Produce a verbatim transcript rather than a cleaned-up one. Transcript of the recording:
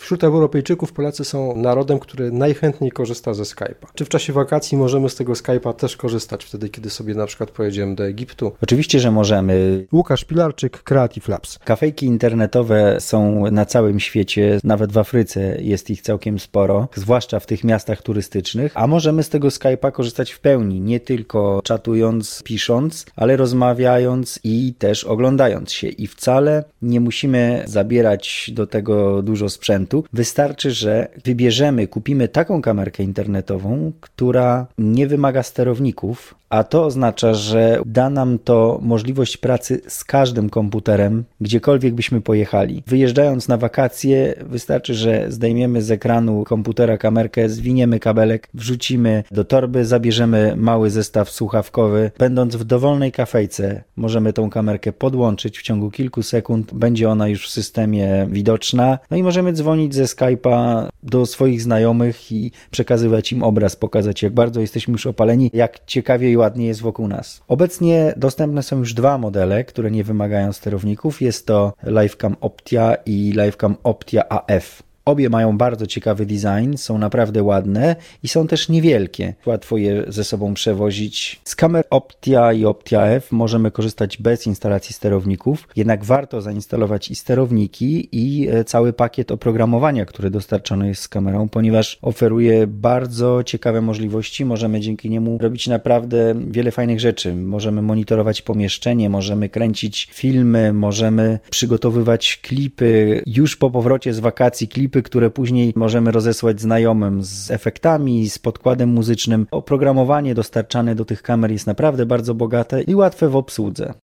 Wśród Europejczyków Polacy są narodem, który najchętniej korzysta ze Skype'a. Czy w czasie wakacji możemy z tego Skype'a też korzystać, wtedy kiedy sobie na przykład pojedziemy do Egiptu? Oczywiście, że możemy. Łukasz Pilarczyk, Creative Labs. Kafejki internetowe są na całym świecie, nawet w Afryce jest ich całkiem sporo, zwłaszcza w tych miastach turystycznych, a możemy z tego Skype'a korzystać w pełni, nie tylko czatując, pisząc, ale rozmawiając i też oglądając się. I wcale nie musimy zabierać do tego dużo sprzętu. Wystarczy, że wybierzemy, kupimy taką kamerkę internetową, która nie wymaga sterowników, a to oznacza, że da nam to możliwość pracy z każdym komputerem, gdziekolwiek byśmy pojechali. Wyjeżdżając na wakacje, wystarczy, że zdejmiemy z ekranu komputera kamerkę, zwiniemy kabelek, wrzucimy do torby, zabierzemy mały zestaw słuchawkowy. Będąc w dowolnej kafejce, możemy tą kamerkę podłączyć w ciągu kilku sekund, będzie ona już w systemie widoczna, no i możemy dzwonić ze Skype'a do swoich znajomych i przekazywać im obraz, pokazać, jak bardzo jesteśmy już opaleni, jak ciekawie i ładnie jest wokół nas. Obecnie dostępne są już dwa modele, które nie wymagają sterowników. Jest to Livecam Optia i Livecam Optia A F. Obie mają bardzo ciekawy design, są naprawdę ładne i są też niewielkie. Łatwo je ze sobą przewozić. Z kamer Optia i Optia F możemy korzystać bez instalacji sterowników, jednak warto zainstalować i sterowniki i cały pakiet oprogramowania, który dostarczony jest z kamerą, ponieważ oferuje bardzo ciekawe możliwości. Możemy dzięki niemu robić naprawdę wiele fajnych rzeczy. Możemy monitorować pomieszczenie, możemy kręcić filmy, możemy przygotowywać klipy. Już po powrocie z wakacji klipy, które później możemy rozesłać znajomym z efektami, z podkładem muzycznym. Oprogramowanie dostarczane do tych kamer jest naprawdę bardzo bogate i łatwe w obsłudze.